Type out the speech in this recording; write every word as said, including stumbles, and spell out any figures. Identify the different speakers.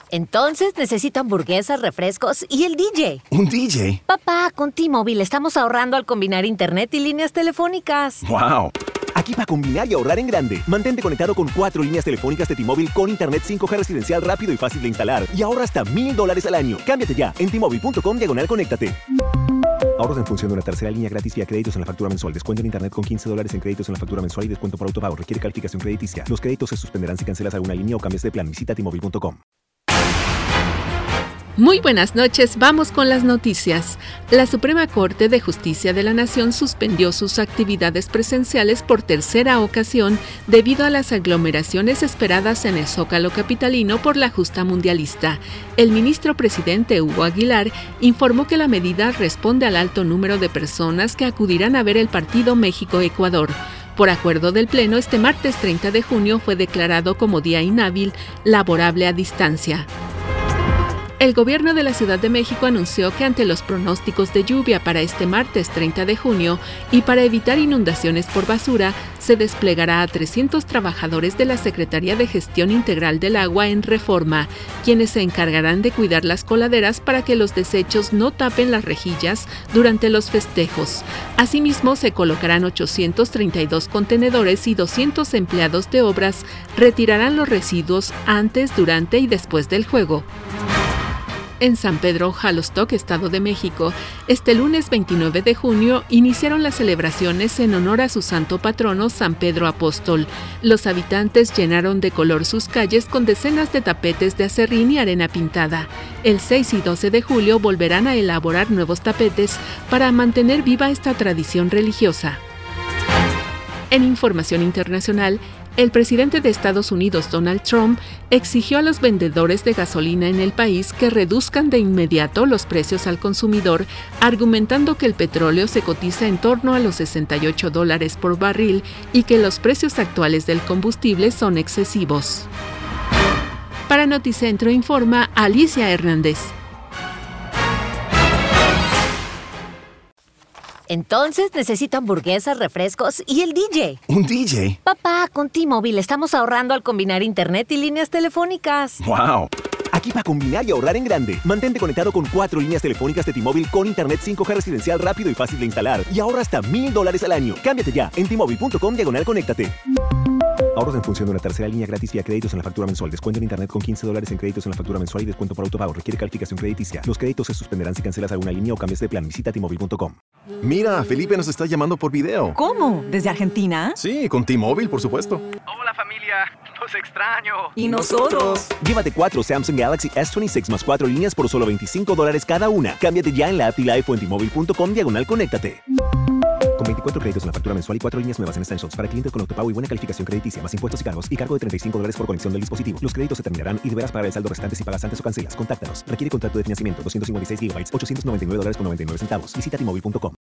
Speaker 1: Entonces necesito hamburguesas, refrescos y el D J.
Speaker 2: ¿Un D J?
Speaker 1: Papá, con T-Mobile estamos ahorrando al combinar internet y líneas telefónicas.
Speaker 2: ¡Wow!
Speaker 3: Aquí para combinar y ahorrar en grande. Mantente conectado con cuatro líneas telefónicas de T-Mobile con internet cinco G residencial rápido y fácil de instalar. Y ahorra hasta mil dólares al año. Cámbiate ya en T-Mobile punto com diagonal conéctate. Ahorros en función de una tercera línea gratis vía créditos en la factura mensual. Descuento en internet con quince dólares en créditos en la factura mensual y descuento por autopago. Requiere calificación crediticia. Los créditos se suspenderán si cancelas alguna línea o cambias de plan. Visita T Mobile punto com.
Speaker 4: Muy buenas noches, vamos con las noticias. La Suprema Corte de Justicia de la Nación suspendió sus actividades presenciales por tercera ocasión debido a las aglomeraciones esperadas en el Zócalo capitalino por la justa mundialista. El ministro presidente Hugo Aguilar informó que la medida responde al alto número de personas que acudirán a ver el partido México-Ecuador. Por acuerdo del Pleno, este martes treinta de junio fue declarado como día inhábil laborable a distancia. El gobierno de la Ciudad de México anunció que ante los pronósticos de lluvia para este martes treinta de junio y para evitar inundaciones por basura, se desplegará a trescientos trabajadores de la Secretaría de Gestión Integral del Agua en Reforma, quienes se encargarán de cuidar las coladeras para que los desechos no tapen las rejillas durante los festejos. Asimismo, se colocarán ochocientos treinta y dos contenedores y doscientos empleados de obras retirarán los residuos antes, durante y después del juego. En San Pedro Jalostoc, Estado de México, este lunes veintinueve de junio iniciaron las celebraciones en honor a su santo patrono San Pedro Apóstol. Los habitantes llenaron de color sus calles con decenas de tapetes de acerrín y arena pintada. El seis y doce de julio volverán a elaborar nuevos tapetes para mantener viva esta tradición religiosa. En información internacional, el presidente de Estados Unidos, Donald Trump, exigió a los vendedores de gasolina en el país que reduzcan de inmediato los precios al consumidor, argumentando que el petróleo se cotiza en torno a los sesenta y ocho dólares por barril y que los precios actuales del combustible son excesivos. Para Noticentro informa Alicia Hernández.
Speaker 1: Entonces necesito hamburguesas, refrescos y el D J.
Speaker 2: ¿Un D J?
Speaker 1: Papá, con T-Mobile estamos ahorrando al combinar internet y líneas telefónicas.
Speaker 2: ¡Wow!
Speaker 3: Aquí para combinar y ahorrar en grande. Mantente conectado con cuatro líneas telefónicas de T-Mobile con internet cinco G residencial rápido y fácil de instalar. Y ahorra hasta mil dólares al año. Cámbiate ya en T Mobile punto com diagonal conéctate. Ahorros en función de una tercera línea gratis vía créditos en la factura mensual. Descuento en internet con quince dólares en créditos en la factura mensual y descuento por autopago. Requiere calificación crediticia. Los créditos se suspenderán si cancelas alguna línea o cambias de plan. Visita T Mobile punto com.
Speaker 2: Mira, Felipe nos está llamando por video.
Speaker 5: ¿Cómo? ¿Desde Argentina?
Speaker 2: Sí, con T-Mobile, por supuesto.
Speaker 6: Hola familia, los extraño.
Speaker 5: ¿Y nosotros?
Speaker 3: Llévate cuatro Samsung Galaxy S veintiséis más cuatro líneas por solo veinticinco dólares cada una. Cámbiate ya en la app T-Life o en T Mobile punto com diagonal conéctate. Con veinticuatro créditos en la factura mensual y cuatro líneas nuevas en Essentials para clientes con autopago y buena calificación crediticia, más impuestos y cargos, y cargo de treinta y cinco dólares por conexión del dispositivo. Los créditos se terminarán y deberás pagar el saldo restante si pagas antes o cancelas. Contáctanos. Requiere contrato de financiamiento doscientos cincuenta y seis gigabytes, ochocientos noventa y nueve dólares con noventa y nueve centavos. Visita T Mobile punto com.